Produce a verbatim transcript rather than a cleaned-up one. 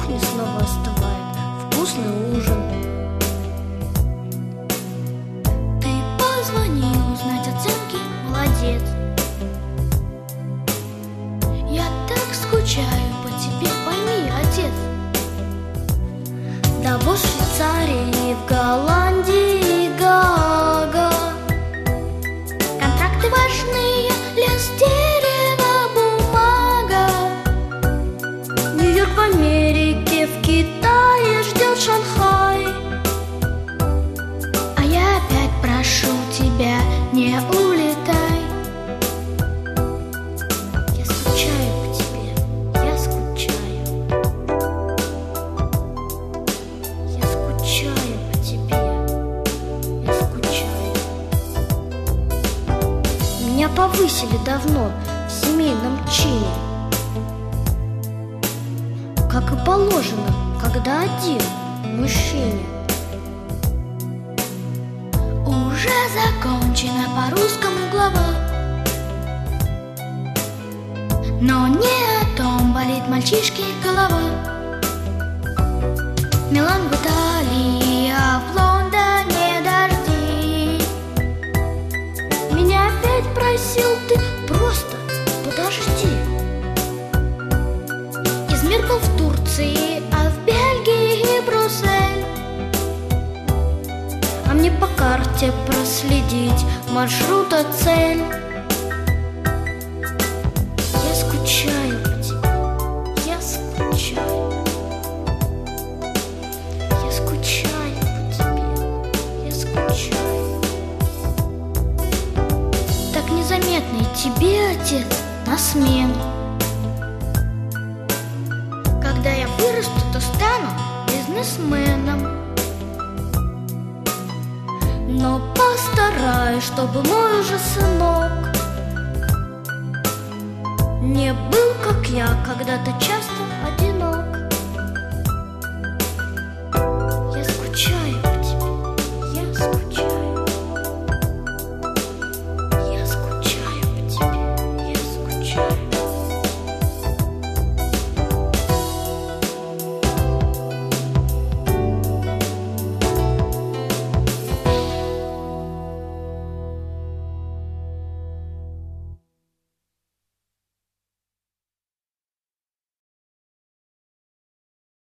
кухне снова остывает вкусный ужин. Ты позвонил узнать оценки, молодец. Я так скучаю по тебе, пойми, отец. Да вот в Швейцарии, в Голландии Гага. Контракты важные, лес, дерево, бумага. Нью-Йорк в Америке, в Китае ждет Шанхай. А я опять прошу тебя, не улетай. Я скучаю по тебе, я скучаю. Я скучаю по тебе, я скучаю. Меня повысили давно в семейном чине, как и положено, когда один мужчине. Уже закончена по-русскому глава, но не о том болит мальчишке голова. Милан в Италии, а в Лондоне дожди. Меня опять просил ты, просто подожди. Измир был в Турции, а в Бельгии Брюссель. А мне по карте проследить маршрута цель. Я скучаю по тебе, я скучаю. Я скучаю по тебе, я скучаю. Так незаметно и тебе, отец, на смену. Когда я вырасту, то стану бизнесменом. Но постараюсь, чтобы мой уже сынок не был, как я, когда-то часто